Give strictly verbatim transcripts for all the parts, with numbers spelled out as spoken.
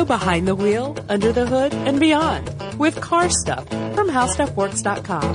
Go behind the wheel, under the hood, and beyond with Car Stuff from How Stuff Works dot com.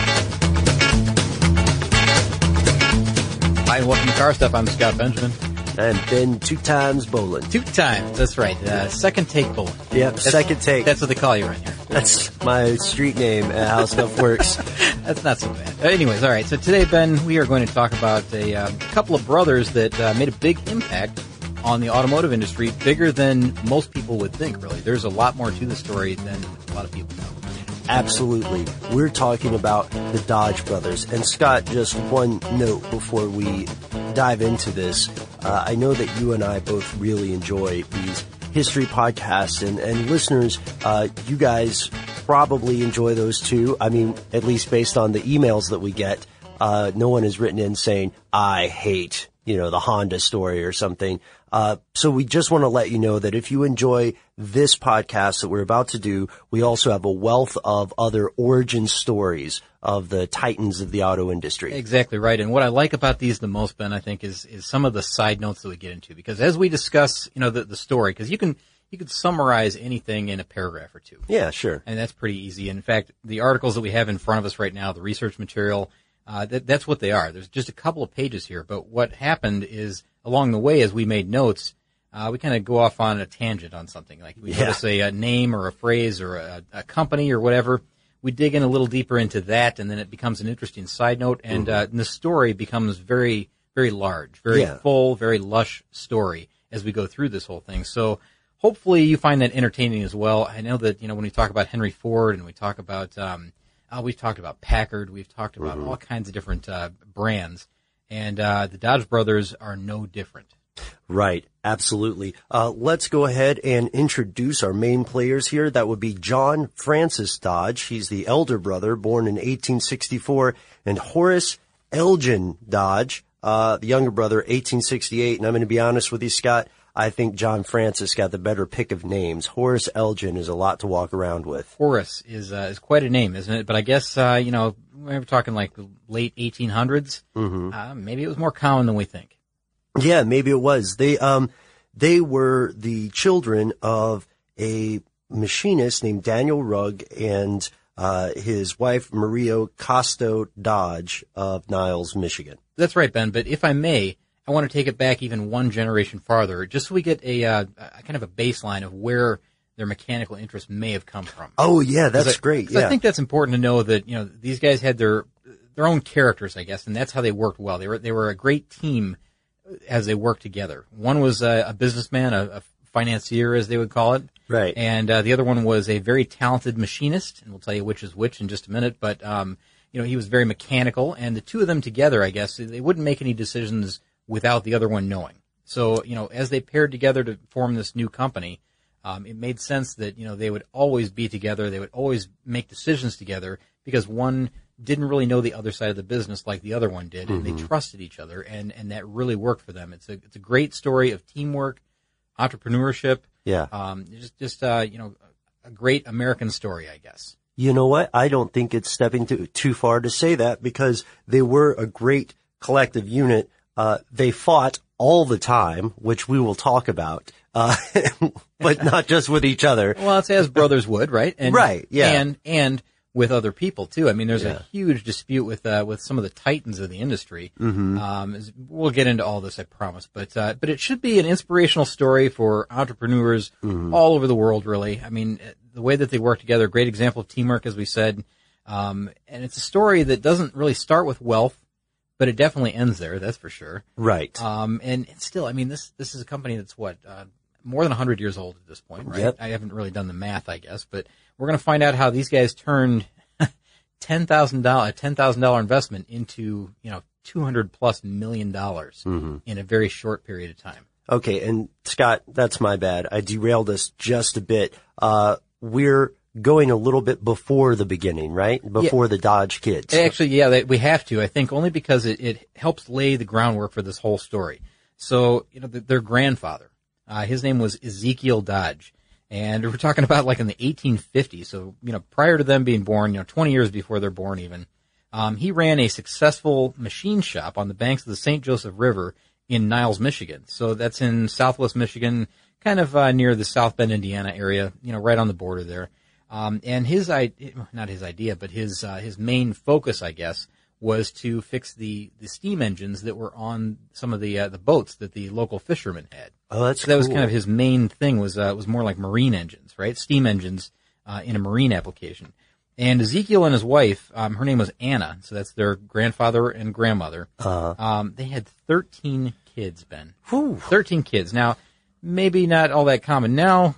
Hi, and welcome to Car Stuff. I'm Scott Benjamin. And Ben Two Times Boland. Two times, that's right. Uh, second take Boland. Yep, that's, second take. That's what they call you right here. That's my street name at How Stuff Works. That's not so bad. Anyways, all right. So today, Ben, we are going to talk about a um, couple of brothers that uh, made a big impact on the automotive industry, bigger than most people would think, really. There's a lot more to the story than a lot of people know. Absolutely. We're talking about the Dodge brothers. And Scott, just one note before we dive into this. Uh, I know that you and I both really enjoy these history podcasts, and, and listeners, uh, you guys probably enjoy those too. I mean, at least based on the emails that we get, uh, no one has written in saying, I hate, you know, the Honda story or something. Uh, so we just want to let you know that if you enjoy this podcast that we're about to do, we also have a wealth of other origin stories of the titans of the auto industry. Exactly right. And what I like about these the most, Ben, I think, is, is some of the side notes that we get into. Because as we discuss, you know, the, the story, because you can, you can summarize anything in a paragraph or two. Yeah, sure. And that's pretty easy. In fact, the articles that we have in front of us right now, the research material, uh, that, that's what they are. There's just a couple of pages here. But what happened is, along the way, as we made notes, uh, we kind of go off on a tangent on something. Like we yeah. notice a, a name or a phrase or a, a company or whatever. We dig in a little deeper into that, and then it becomes an interesting side note. And, mm-hmm. uh, and the story becomes very, very large, very yeah. full, very lush story as we go through this whole thing. So hopefully you find that entertaining as well. I know that, you know, when we talk about Henry Ford and we talk about, um, uh, we've talked about Packard, we've talked about mm-hmm. all kinds of different uh, brands. And uh, the Dodge brothers are no different. Right, absolutely. Uh, let's go ahead and introduce our main players here. That would be John Francis Dodge. He's the elder brother, born in eighteen sixty-four, and Horace Elgin Dodge, uh, the younger brother, eighteen sixty-eight. And I'm going to be honest with you, Scott, I think John Francis got the better pick of names. Horace Elgin is a lot to walk around with. Horace is uh, is quite a name, isn't it? But I guess, uh, you know, we're talking like late eighteen hundreds. Mm-hmm. Uh, maybe it was more common than we think. Yeah, maybe it was. They, um, they were the children of a machinist named Daniel Rugg and, uh, his wife, Maria Costo Dodge of Niles, Michigan. That's right, Ben. But if I may, I want to take it back even one generation farther, just so we get a, uh, a kind of a baseline of where their mechanical interest may have come from. Oh, yeah, that's I, great. Yeah. I think that's important to know that, you know, these guys had their, their own characters, I guess, and that's how they worked well. They were, they were a great team as they worked together. One was a, a businessman, a, a financier, as they would call it. Right. And, uh, the other one was a very talented machinist, and we'll tell you which is which in just a minute, but, um, you know, he was very mechanical, and the two of them together, I guess, they wouldn't make any decisions without the other one knowing. So, you know, as they paired together to form this new company, um, it made sense that, you know, they would always be together. They would always make decisions together because one didn't really know the other side of the business like the other one did, and mm-hmm. they trusted each other, and, and that really worked for them. It's a, it's a great story of teamwork, entrepreneurship. Yeah. Um, just, just, uh, you know, a great American story, I guess. You know what? I don't think it's stepping too, too far to say that, because they were a great collective unit. Uh, they fought all the time, which we will talk about, uh, but not just with each other. Well, it's as brothers would, right? And, right, yeah. And, and with other people too. I mean, there's yeah. a huge dispute with, uh, with some of the titans of the industry. Mm-hmm. Um, we'll get into all this, I promise, but, uh, but it should be an inspirational story for entrepreneurs mm-hmm. all over the world, really. I mean, the way that they work together, great example of teamwork, as we said. Um, and it's a story that doesn't really start with wealth, but it definitely ends there, that's for sure. Right. Um, and, and still, I mean, this, this is a company that's what, uh, more than one hundred years old at this point, right? Yep. I haven't really done the math, I guess, but we're going to find out how these guys turned ten thousand dollars, a ten thousand dollars investment into, you know, two hundred plus million dollars mm-hmm. in a very short period of time. Okay. And Scott, that's my bad. I derailed us just a bit. Uh, we're going a little bit before the beginning, right? Before yeah. the Dodge kids. Actually, yeah, they, we have to, I think, only because it, it helps lay the groundwork for this whole story. So, you know, the, their grandfather, uh, his name was Ezekiel Dodge. And we're talking about like in the eighteen fifties. So, you know, prior to them being born, you know, twenty years before they're born even, um, he ran a successful machine shop on the banks of the Saint Joseph River in Niles, Michigan. So that's in southwest Michigan, kind of uh, near the South Bend, Indiana area, you know, right on the border there. Um, and his idea, not his idea, but his uh, his main focus, I guess, was to fix the, the steam engines that were on some of the uh, the boats that the local fishermen had. Oh, that's so that cool. was kind of his main thing. Was uh, was more like marine engines, right? Steam engines uh, in a marine application. And Ezekiel and his wife, um, her name was Anna, so that's their grandfather and grandmother. Uh-huh. Um, they had thirteen kids, Ben. Whew. thirteen kids. Now, maybe not all that common now.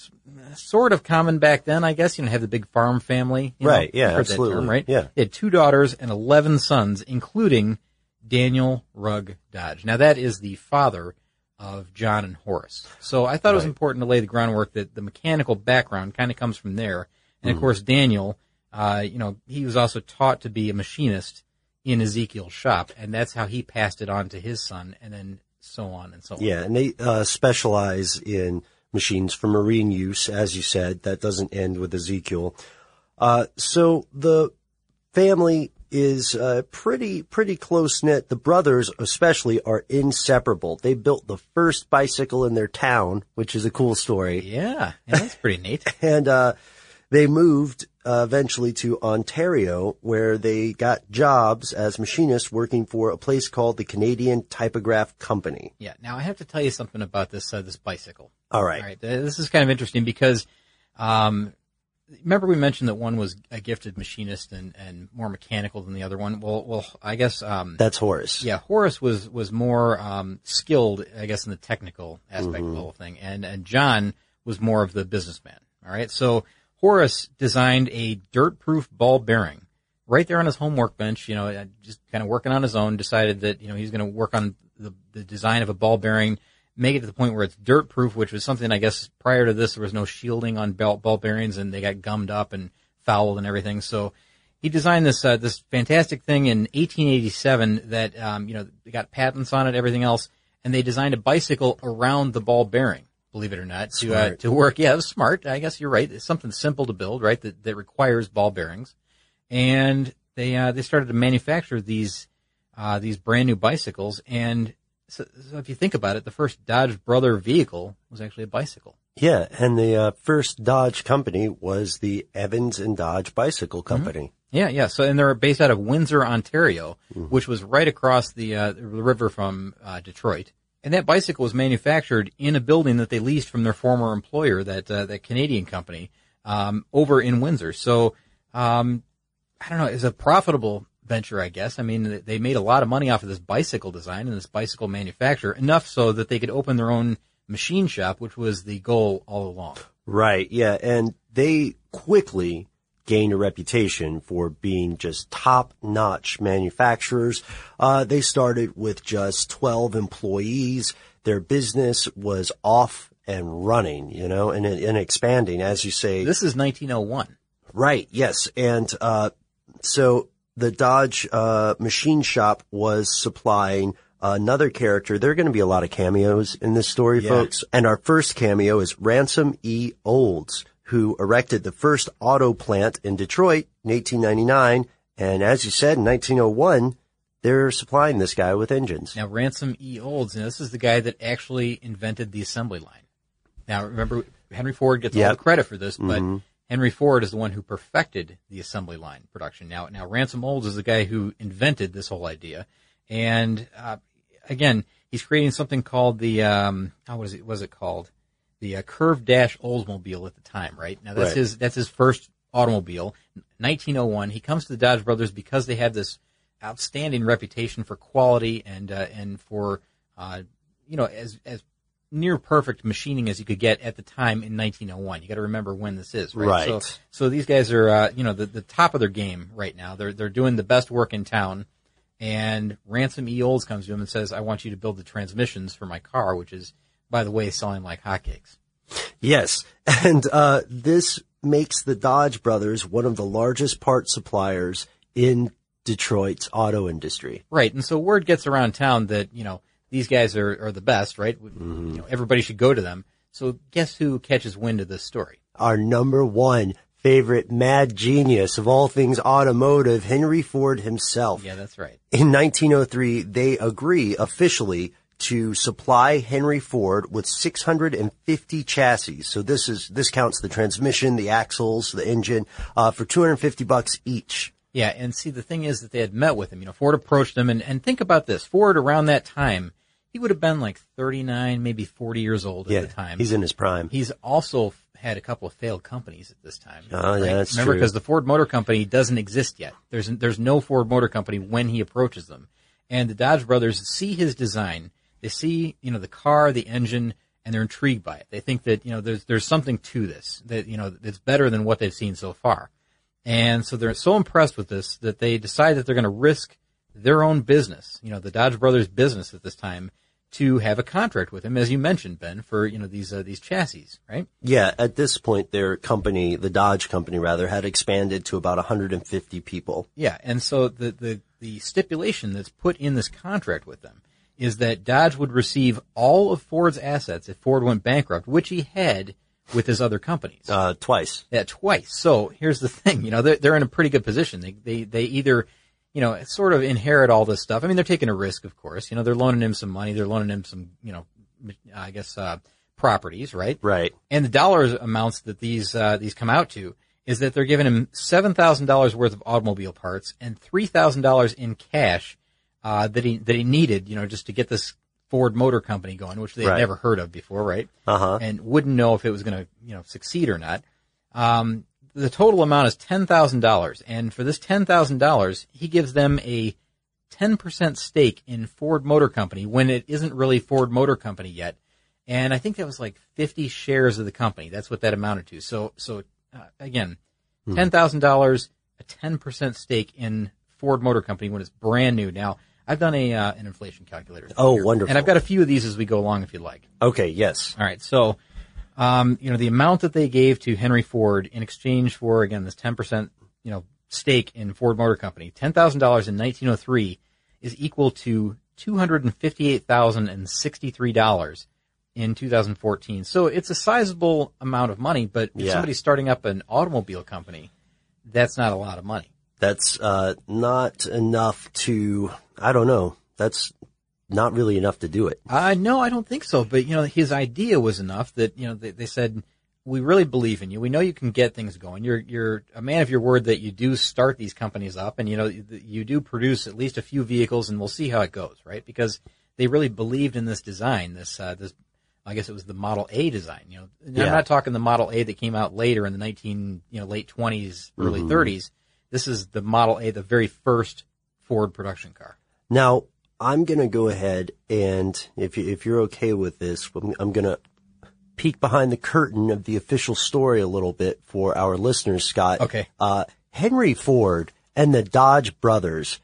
Sort of common back then, I guess. You know, have the big farm family. You Right, know? yeah, You've heard absolutely. that term, right? Yeah. They had two daughters and eleven sons, including Daniel Rugg Dodge. Now, that is the father of John and Horace. So I thought it was Right. important to lay the groundwork that the mechanical background kind of comes from there. And, of Mm. course, Daniel, uh, you know, he was also taught to be a machinist in Ezekiel's shop, and that's how he passed it on to his son, and then so on and so on. Yeah, and they uh, specialize in machines for marine use, as you said. That doesn't end with Ezekiel. Uh, so the family is uh, pretty pretty close knit. The brothers, especially, are inseparable. They built the first bicycle in their town, which is a cool story. Yeah, yeah, that's pretty neat. And uh, they moved uh, eventually to Ontario, where they got jobs as machinists working for a place called the Canadian Typograph Company. Yeah. Now I have to tell you something about this uh, this bicycle. All right. All right. This is kind of interesting because, um, remember we mentioned that one was a gifted machinist and, and more mechanical than the other one. Well, well, I guess um, That's Horace. yeah, Horace was was more um, skilled, I guess, in the technical aspect Mm-hmm. of the whole thing, and and John was more of the businessman. All right. So Horace designed a dirt-proof ball bearing right there on his home workbench. You know, just kind of working on his own. Decided that you know he's going to work on the, the design of a ball bearing. Make it to the point where it's dirt proof, which was something, I guess, prior to this, there was no shielding on ball, ball bearings and they got gummed up and fouled and everything. So he designed this, uh, this fantastic thing in eighteen eighty-seven that, um, you know, they got patents on it, everything else. And they designed a bicycle around the ball bearing, believe it or not, to, uh, Smart. to work. Yeah, it was smart. I guess you're right. It's something simple to build, right? That, that requires ball bearings. And they, uh, they started to manufacture these, uh, these brand new bicycles. And So, so if you think about it, the first Dodge Brother vehicle was actually a bicycle. Yeah, and the uh, first Dodge company was the Evans and Dodge Bicycle Company. Yeah, yeah. So, and they're based out of Windsor, Ontario, mm-hmm. which was right across the, uh, the river from uh, Detroit. And that bicycle was manufactured in a building that they leased from their former employer, that uh, that Canadian company, um, over in Windsor. So, um, I don't know, it's a profitable venture, I guess. I mean, they made a lot of money off of this bicycle design and this bicycle manufacture, enough so that they could open their own machine shop, which was the goal all along. Right, yeah, and they quickly gained a reputation for being just top-notch manufacturers. Uh, they started with just twelve employees. Their business was off and running, you know, and, and expanding, as you say. This is nineteen oh one. Right, yes, and uh, so the Dodge uh, machine shop was supplying another character. There are going to be a lot of cameos in this story, Yeah. folks. And our first cameo is Ransom E. Olds, who erected the first auto plant in Detroit in eighteen ninety-nine. And as you said, in nineteen oh one, they're supplying this guy with engines. Now, Ransom E. Olds, now this is the guy that actually invented the assembly line. Now, remember, Henry Ford gets Yep. all the credit for this, but Mm-hmm. Henry Ford is the one who perfected the assembly line production. Now, now Ransom Olds is the guy who invented this whole idea. And, uh, again, he's creating something called the, um, how was it, what was it called? The uh, Curve Dash Oldsmobile at the time, right? Now, that's Right. his, that's his first automobile. nineteen oh one. He comes to the Dodge Brothers because they have this outstanding reputation for quality and, uh, and for, uh, you know, as, as near perfect machining as you could get at the time in nineteen oh one. You got to remember when this is, right? Right. So, so these guys are, uh, you know, the, the top of their game right now. They're, they're doing the best work in town. And Ransom E. Olds comes to him and says, I want you to build the transmissions for my car, which is, by the way, selling like hotcakes. Yes, and uh, this makes the Dodge Brothers one of the largest part suppliers in Detroit's auto industry. Right. And so word gets around town that, you know, these guys are, are the best, right? Mm-hmm. You know, everybody should go to them. So guess who catches wind of this story? Our number one favorite mad genius of all things automotive, Henry Ford himself. Yeah, that's right. In nineteen oh three, they agree officially to supply Henry Ford with six hundred fifty chassis. So this is, this counts the transmission, the axles, the engine, uh, for two hundred fifty bucks each. Yeah, and see, the thing is that they had met with him. You know, Ford approached him, and, and think about this. Ford, around that time, he would have been like thirty-nine, maybe forty years old Yeah, at the time. he's in his prime. He's also had a couple of failed companies at this time. Oh, right? yeah, that's Remember, true. because the Ford Motor Company doesn't exist yet. There's there's no Ford Motor Company when he approaches them. And the Dodge brothers see his design. They see, you know, the car, the engine, and they're intrigued by it. They think that, you know, there's there's something to this, that, you know, it's better than what they've seen so far. And so they're so impressed with this that they decide that they're going to risk their own business, you know, the Dodge brothers' business at this time, to have a contract with him, as you mentioned, Ben, for, you know, these uh, these chassis, right? Yeah, at this point, their company, the Dodge company rather, had expanded to about one hundred fifty people. Yeah, and so the, the, the stipulation that's put in this contract with them is that Dodge would receive all of Ford's assets if Ford went bankrupt, which he had with his other companies. Uh, twice. Yeah, twice. So here's the thing, you know, they're, they're in a pretty good position. They, they, they either, you know, sort of inherit all this stuff. I mean, they're taking a risk, of course. You know, they're loaning him some money. They're loaning him some, you know, I guess, uh, properties, right? Right. And the dollar amounts that these, uh, these come out to is that they're giving him seven thousand dollars worth of automobile parts and three thousand dollars in cash, uh, that he, that he needed, you know, just to get this Ford Motor Company going, which they had Right. never heard of before, right? Uh-huh. And wouldn't know if it was going to, you know, succeed or not. Um, the total amount is ten thousand dollars. And for this ten thousand dollars, he gives them a ten percent stake in Ford Motor Company when it isn't really Ford Motor Company yet. And I think that was like fifty shares of the company. That's what that amounted to. So, so, uh, again, ten thousand dollars, a ten percent stake in Ford Motor Company when it's brand new. Now, I've done a, uh, an inflation calculator. Oh, here, wonderful. And I've got a few of these as we go along if you'd like. Okay, yes. All right. So, um, you know, the amount that they gave to Henry Ford in exchange for, again, this ten percent, you know, stake in Ford Motor Company, ten thousand dollars in nineteen oh three is equal to two hundred fifty-eight thousand sixty-three dollars in two thousand fourteen. So it's a sizable amount of money, but if Yeah. somebody's starting up an automobile company, that's not a lot of money. That's, uh, not enough to, I don't know. That's not really enough to do it. Uh, no, I don't think so. But, you know, his idea was enough that, you know, they, they said, we really believe in you. We know you can get things going. You're, you're a man of your word that you do start these companies up and, you know, you do produce at least a few vehicles and we'll see how it goes, right? Because they really believed in this design, this, uh, this, I guess it was the Model A design, you know. Yeah. I'm not talking the Model A that came out later in the nineteen, you know, late twenties, early Mm-hmm. thirties. This is the Model A, the very first Ford production car. Now, I'm going to go ahead and, if you, if you're okay with this, I'm, I'm going to peek behind the curtain of the official story a little bit for our listeners, Scott. Okay. Uh, Henry Ford and the Dodge brothers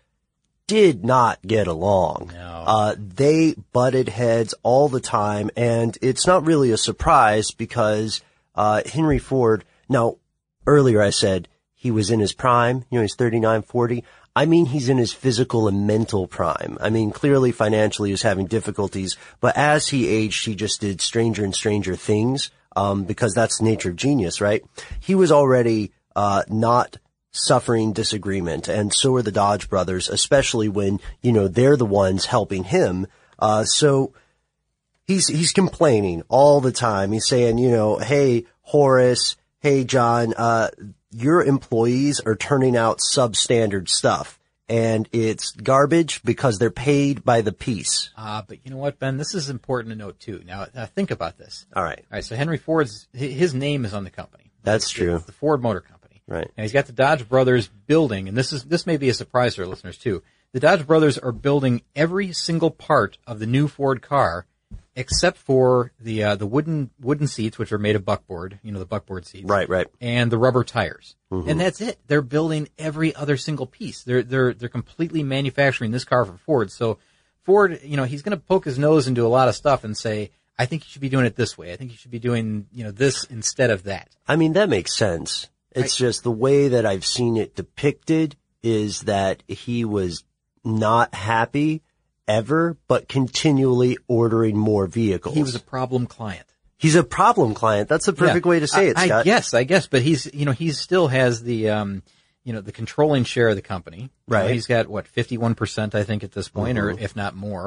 did not get along. No. Uh, they butted heads all the time, and it's not really a surprise because, uh, Henry Ford, now, earlier I said he was in his prime, you know, he's thirty-nine, forty. I mean, he's in his physical and mental prime. I mean, clearly financially he was having difficulties, but as he aged, he just did stranger and stranger things, um, because that's the nature of genius, right? He was already, uh, not suffering disagreement, and so are the Dodge brothers, especially when, you know, they're the ones helping him. Uh, so he's, he's complaining all the time. He's saying, you know, hey, Horace, hey, John, uh, your employees are turning out substandard stuff, and it's garbage because they're paid by the piece. Uh, but you know what, Ben? This is important to note, too. Now, uh, think about this. All right. All right, so Henry Ford's, his name is on the company. That's It's true. the Ford Motor Company. Right. And he's got the Dodge brothers building, and this is, this may be a surprise to our listeners, too. The Dodge brothers are building every single part of the new Ford car except for the, uh, the wooden, wooden seats, which are made of buckboard, you know, the buckboard seats. Right, right. And the rubber tires. Mm-hmm. And that's it. They're building every other single piece. They're, they're, they're completely manufacturing this car for Ford. So Ford, you know, he's going to poke his nose into a lot of stuff and say, I think you should be doing it this way. I think you should be doing, you know, this instead of that. I mean, that makes sense. It's I, just the way that I've seen it depicted is that he was not happy ever, but continually ordering more vehicles. He was a problem client. He's a problem client. That's the perfect Yeah. way to say it, I, Scott. I guess, I guess, but he's, you know, he still has the, um, you know, the controlling share of the company. You Right. know, he's got, what, fifty-one percent, I think, at this point, Mm-hmm. or if not more.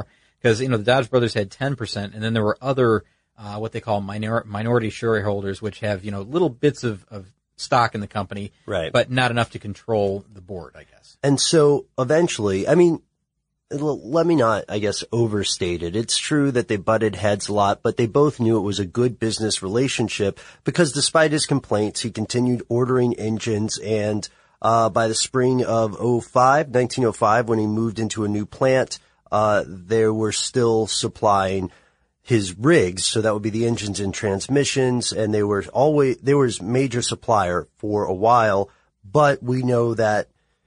because, you know, the Dodge brothers had ten percent, and then there were other, uh, what they call minor- minority shareholders, which have, you know, little bits of, of stock in the company, right, but not enough to control the board, I guess. And so eventually, I mean, let me not, I guess, overstate it. It's true that they butted heads a lot, but they both knew it was a good business relationship because despite his complaints, he continued ordering engines. And uh by the spring of oh five, nineteen oh five, when he moved into a new plant, uh they were still supplying his rigs. So that would be the engines and transmissions. And they were always, they were his major supplier for a while. But we know that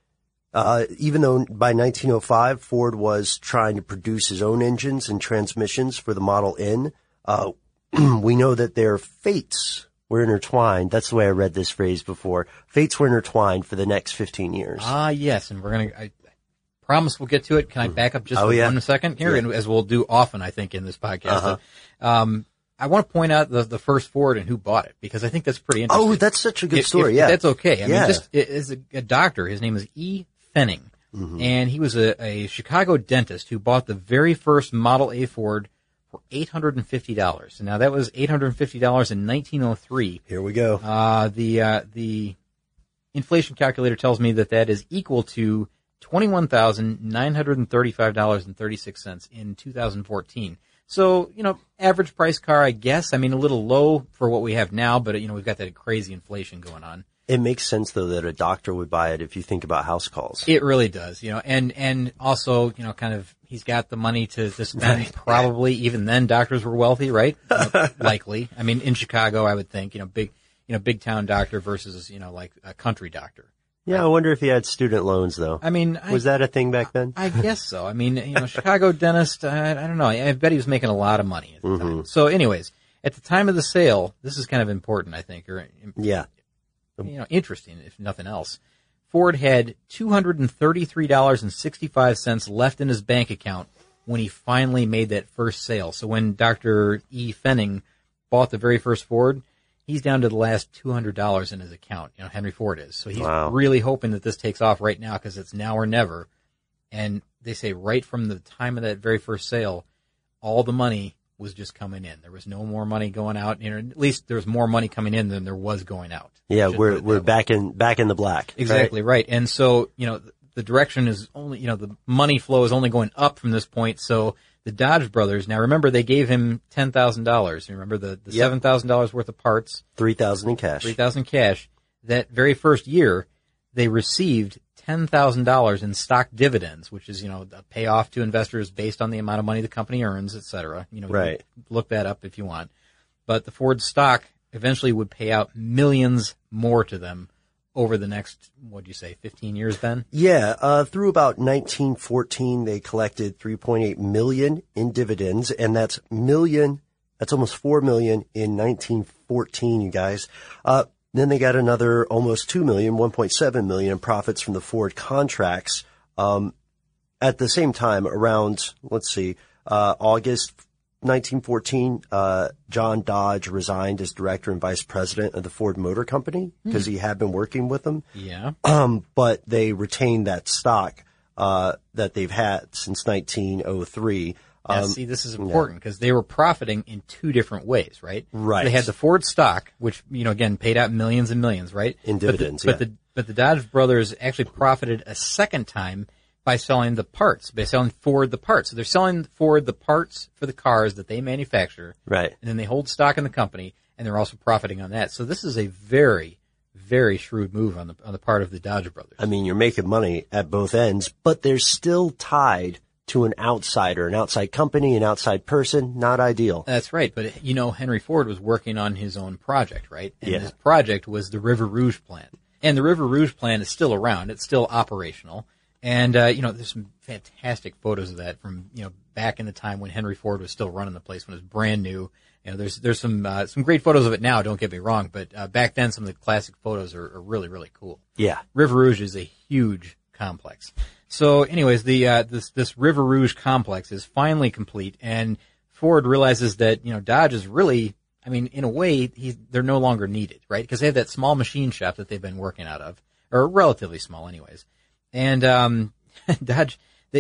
Uh, even though by nineteen oh five, Ford was trying to produce his own engines and transmissions for the Model N, uh, we know that their fates were intertwined. That's the way I read this phrase before. Fates were intertwined for the next fifteen years. Ah, yes. And we're going to, I promise we'll get to it. Can I back up just oh, for yeah. one second here? Yeah. As we'll do often, I think, in this podcast. Uh-huh. Um, I want to point out the, the first Ford and who bought it, because I think that's pretty interesting. Oh, that's such a good if, story. if, yeah. If that's okay. I yeah. mean, just as a, a doctor, his name is E. Fenning. Mm-hmm. And he was a, a Chicago dentist who bought the very first Model A Ford for eight hundred fifty dollars. And now that was eight hundred fifty dollars in nineteen oh three. Here we go. Uh, the, uh, the inflation calculator tells me that that is equal to twenty-one thousand nine hundred thirty-five dollars and thirty-six cents in two thousand fourteen. So, you know, average price car, I guess. I mean, a little low for what we have now, but, you know, we've got that crazy inflation going on. It makes sense, though, that a doctor would buy it if you think about house calls. It really does, you know, and, and also, you know, kind of, he's got the money to, to spend. Right. Probably even then doctors were wealthy, right? You know, likely. I mean, in Chicago, I would think, you know, big, you know, big town doctor versus, you know, like a country doctor. Yeah, I wonder if he had student loans, though. I mean, was I, that a thing back then? I guess so. I mean, you know, Chicago dentist, I, I don't know. I bet he was making a lot of money at the mm-hmm. time. So anyways, at the time of the sale, this is kind of important, I think, or, yeah. you know, interesting, if nothing else. Ford had two hundred thirty-three dollars and sixty-five cents left in his bank account when he finally made that first sale. So when Doctor E. Fenning bought the very first Ford, he's down to the last two hundred dollars in his account. You know, Henry Ford is. So he's wow. really hoping that this takes off right now because it's now or never. And they say right from the time of that very first sale, all the money was just coming in. There was no more money going out. You know, at least there was more money coming in than there was going out. Yeah, we're we're back in back in the black. Exactly right? right. And so, you know, the, the direction is only, you know, the money flow is only going up from this point. So the Dodge brothers, now remember they gave him ten thousand dollars. Remember the, the yep. seven thousand dollars worth of parts. three thousand dollars in cash. three thousand dollars cash. That very first year, they received ten thousand dollars in stock dividends, which is, you know, a payoff to investors based on the amount of money the company earns, et cetera. You know, right. You look that up if you want. But the Ford stock eventually would pay out millions more to them over the next, what do you say, fifteen years, Ben? Yeah, uh, through about nineteen fourteen, they collected three point eight million in dividends, and that's million, that's almost four million in nineteen fourteen, you guys. Uh, Then they got another almost two million, one point seven million in profits from the Ford contracts. Um, at the same time, around, let's see, uh, August nineteen fourteen, uh, John Dodge resigned as director and vice president of the Ford Motor Company because mm. he had been working with them. Yeah. Um, but they retained that stock, uh, that they've had since nineteen oh three. Now, Um, see, this is important because they were profiting in two different ways, right? Right. They had the Ford stock, which, you know, again, paid out millions and millions, right? In dividends, but the, yeah. But the, but the Dodge brothers actually profited a second time by selling the parts, by selling Ford the parts. So they're selling Ford the parts for the cars that they manufacture. Right. And then they hold stock in the company, and they're also profiting on that. So this is a very, very shrewd move on the on the part of the Dodge brothers. I mean, you're making money at both ends, but they're still tied to an outsider, an outside company, an outside person. Not ideal. That's right. But, you know, Henry Ford was working on his own project, right? And yeah. his project was the River Rouge plant. And the River Rouge plant is still around. It's still operational. And, uh, you know, there's some fantastic photos of that from, you know, back in the time when Henry Ford was still running the place when it was brand new. You know, there's, there's some, uh, some great photos of it now, don't get me wrong, but, uh, back then some of the classic photos are, are really, really cool. Yeah. River Rouge is a huge complex. So anyways, the, uh, this, this River Rouge complex is finally complete, and Ford realizes that, you know, Dodge is really, I mean, in a way, he's, they're no longer needed, right? Because they have that small machine shop that they've been working out of, or relatively small anyways. And, um, Dodge, they,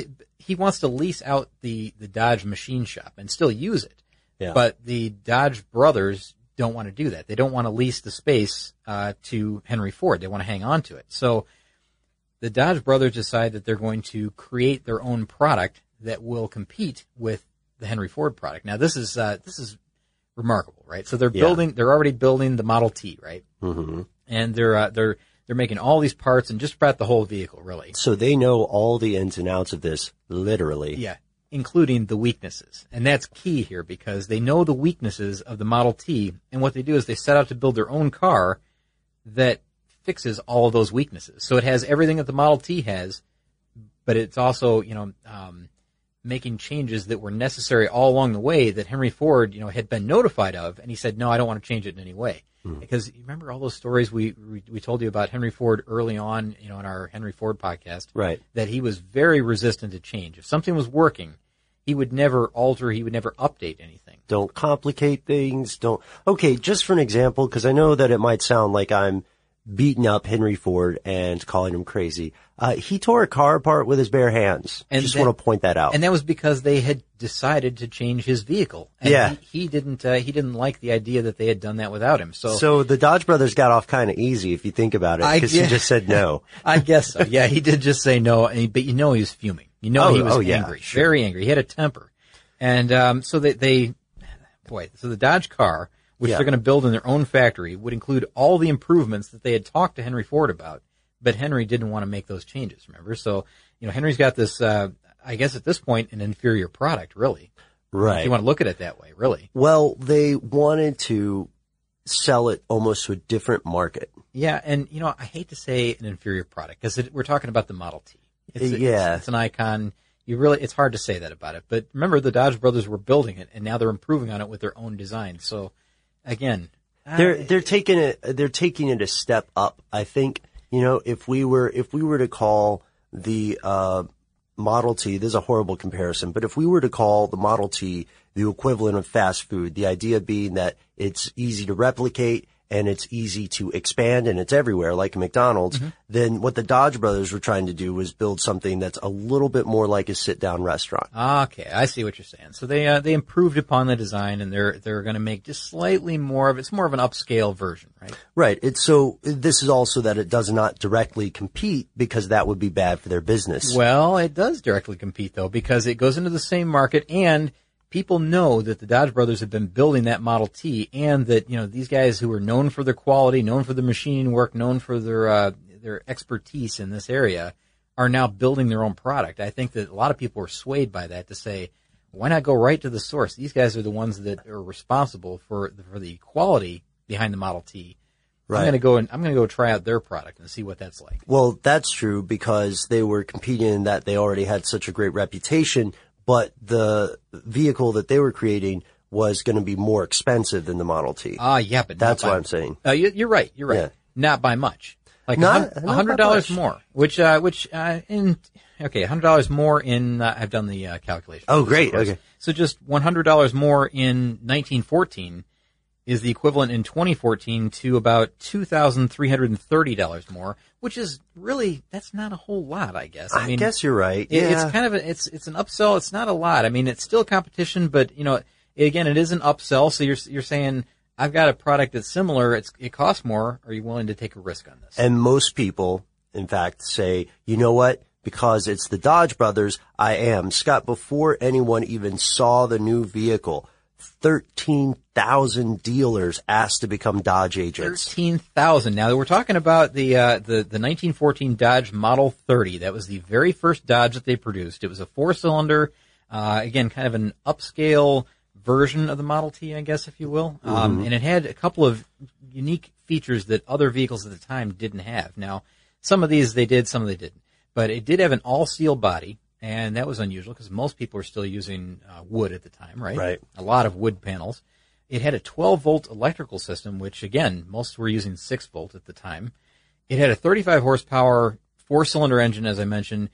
he wants to lease out the, the Dodge machine shop and still use it. Yeah. But the Dodge brothers don't want to do that. They don't want to lease the space uh, to Henry Ford. They want to hang on to it. So the Dodge brothers decide that they're going to create their own product that will compete with the Henry Ford product. Now, this is uh, this is remarkable, right? So they're Yeah. building, they're already building the Model T, right? Mm-hmm. And they're uh, they're they're making all these parts and just about the whole vehicle, really. So they know all the ins and outs of this, literally. Yeah, including the weaknesses. And that's key here because they know the weaknesses of the Model T, and what they do is they set out to build their own car that fixes all of those weaknesses. So it has everything that the Model T has, but it's also, you know, um, making changes that were necessary all along the way that Henry Ford, you know, had been notified of, and he said, no, I don't want to change it in any way. Mm. Because you remember all those stories we, we we told you about Henry Ford early on, you know, in our Henry Ford podcast, right? That he was very resistant to change. If something was working, he would never alter, he would never update anything. Don't complicate things. Don't. Okay, just for an example, because I know that it might sound like I'm beating up Henry Ford and calling him crazy. Uh, he tore a car apart with his bare hands. And just that, want to point that out. And that was because they had decided to change his vehicle. And yeah. he, he didn't, uh, he didn't like the idea that they had done that without him. So, so the Dodge brothers got off kind of easy if you think about it, because he just said no. I guess so. Yeah, he did just say no, and he, but you know he was fuming. You know oh, he was oh, yeah, angry, sure. very angry. He had a temper. And, um, so they, they, boy, so the Dodge car, which yeah. they're going to build in their own factory, would include all the improvements that they had talked to Henry Ford about, but Henry didn't want to make those changes, remember? So, you know, Henry's got this, uh, I guess at this point, an inferior product, really. Right. If you want to look at it that way, really. Well, they wanted to sell it almost to a different market. Yeah, and, you know, I hate to say an inferior product, because we're talking about the Model T. It's, yeah. It's, it's an icon. You really, it's hard to say that about it. But remember, the Dodge brothers were building it, and now they're improving on it with their own design. So, again, they're uh, they're taking it they're taking it a step up. I think, you know, if we were if we were to call the uh Model T, this is a horrible comparison, but if we were to call the Model T the equivalent of fast food, the idea being that it's easy to replicate and it's easy to expand and it's everywhere like a McDonald's, mm-hmm. then what the Dodge brothers were trying to do was build something that's a little bit more like a sit-down restaurant. Okay, I see what you're saying. So they uh, they improved upon the design, and they're they're going to make just slightly more of it's more of an upscale version, right? Right. It's so this is also that it does not directly compete, because that would be bad for their business. Well, it does directly compete though, because it goes into the same market, and people know that the Dodge brothers have been building that Model T, and that, you know, these guys who are known for their quality, known for their machining work, known for their uh, their expertise in this area, are now building their own product. I think that a lot of people are swayed by that to say, why not go right to the source? These guys are the ones that are responsible for for the quality behind the Model T. Right. I'm going to go and I'm going to go try out their product and see what that's like. Well, that's true, because they were competing in that they already had such a great reputation. But the vehicle that they were creating was going to be more expensive than the Model T. Ah, uh, yeah, but that's what I'm saying. Uh, you, you're right. You're right. Yeah. Not by much. Like a hundred dollars more, which, uh, which, uh, in okay, a hundred dollars more in. Uh, I've done the uh, calculation. Oh, great. Okay. So just one hundred dollars more in nineteen fourteen is the equivalent in twenty fourteen to about two thousand three hundred and thirty dollars more, which is really, that's not a whole lot, I guess. I, I mean, guess you're right. It, yeah. It's kind of a, it's, it's an upsell. It's not a lot. I mean, it's still competition, but, you know, again, it is an upsell. So you're, you're saying, I've got a product that's similar. It's, it costs more. Are you willing to take a risk on this? And most people, in fact, say, you know what? Because it's the Dodge brothers, I am. Scott, before anyone even saw the new vehicle, thirteen thousand dealers asked to become Dodge agents. thirteen thousand. Now, we're talking about the, uh, the, the nineteen fourteen Dodge Model thirty. That was the very first Dodge that they produced. It was a four-cylinder, uh, again, kind of an upscale version of the Model T, I guess, if you will. Mm-hmm. Um, and it had a couple of unique features that other vehicles at the time didn't have. Now, some of these they did, some of they didn't. But it did have an all-steel body. And that was unusual because most people were still using uh, wood at the time, right? Right. A lot of wood panels. It had a twelve volt electrical system, which again, most were using six volt at the time. It had a thirty-five horsepower four-cylinder engine, as I mentioned.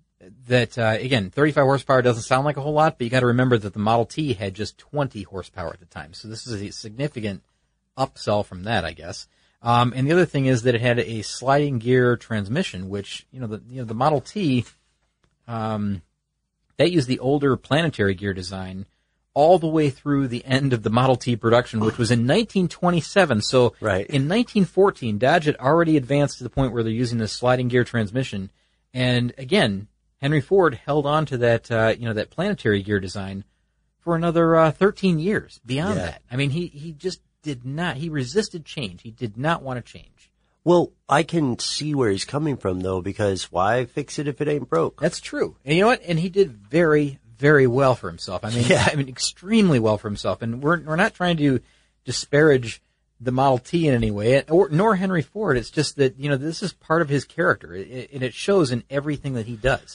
That uh, again, thirty-five horsepower doesn't sound like a whole lot, but you got to remember that the Model T had just twenty horsepower at the time. So this is a significant upsell from that, I guess. Um, and the other thing is that it had a sliding gear transmission, which you know the you know the Model T. Um, that used the older planetary gear design all the way through the end of the Model T production, which was in nineteen twenty-seven. So right. in nineteen fourteen, Dodge had already advanced to the point where they're using this sliding gear transmission. And again, Henry Ford held on to that, uh, you know, that planetary gear design for another uh, thirteen years beyond yeah. that. I mean, he, he just did not, he resisted change. He did not want to change. Well, I can see where he's coming from, though, because why fix it if it ain't broke? That's true. And you know what? And he did very, very well for himself. I mean, yeah. I mean, extremely well for himself. And we're we're not trying to disparage the Model T in any way, or, nor Henry Ford. It's just that, you know, this is part of his character, and it shows in everything that he does.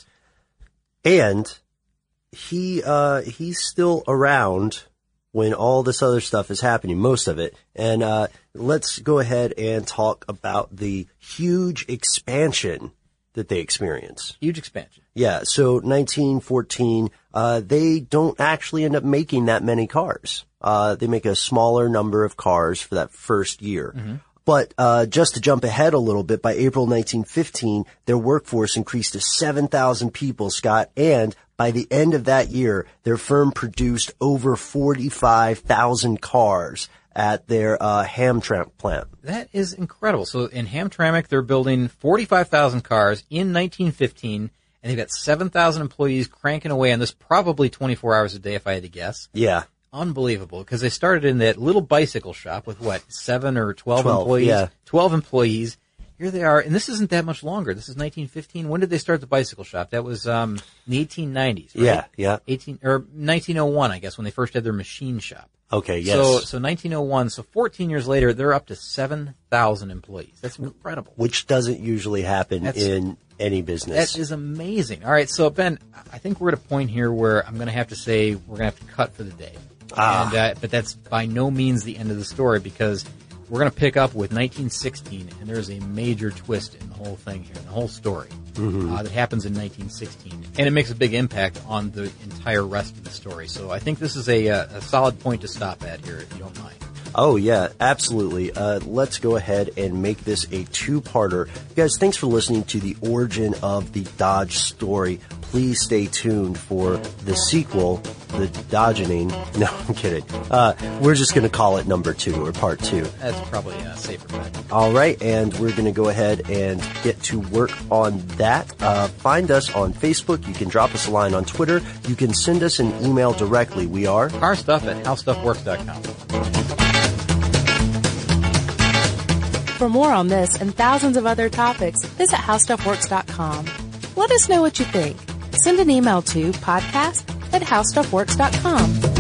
And he uh, he's still around when all this other stuff is happening, most of it. And uh, let's go ahead and talk about the huge expansion that they experience. Huge expansion. Yeah, so nineteen fourteen, uh, they don't actually end up making that many cars. Uh, they make a smaller number of cars for that first year. Mm-hmm. But uh, just to jump ahead a little bit, by April nineteen fifteen, their workforce increased to seven thousand people, Scott, and by the end of that year, their firm produced over forty-five thousand cars at their uh, Hamtramck plant. That is incredible. So in Hamtramck, they're building forty-five thousand cars in nineteen fifteen, and they've got seven thousand employees cranking away on this probably twenty-four hours a day, if I had to guess. Yeah. Unbelievable, because they started in that little bicycle shop with, what, seven or twelve, twelve employees? Yeah. twelve employees. Here they are, and this isn't that much longer. This is nineteen fifteen. When did they start the bicycle shop? That was um, in the eighteen nineties, right? Yeah, yeah. eighteen or nineteen oh one, I guess, when they first had their machine shop. Okay, yes. So, so nineteen oh one, so fourteen years later, they're up to seven thousand employees. That's incredible. Which doesn't usually happen That's, in any business. That is amazing. All right, so Ben, I think we're at a point here where I'm going to have to say we're going to have to cut for the day. Ah. And, uh, but that's by no means the end of the story, because we're going to pick up with nineteen sixteen, and there's a major twist in the whole thing here, the whole story, mm-hmm. uh, that happens in nineteen sixteen. And it makes a big impact on the entire rest of the story. So I think this is a, a solid point to stop at here, if you don't mind. Oh, yeah, absolutely. Uh, let's go ahead and make this a two-parter. Guys, thanks for listening to the origin of the Dodge story. Please stay tuned for the sequel, the Dodgening. No, I'm kidding. Uh, we're just going to call it number two or part two. That's probably a safer bet. All right, and we're going to go ahead and get to work on that. Uh, find us on Facebook. You can drop us a line on Twitter. You can send us an email directly. We are Car Stuff at how stuff works dot com. For more on this and thousands of other topics, visit how stuff works dot com. Let us know what you think. Send an email to podcast at how stuff works dot com.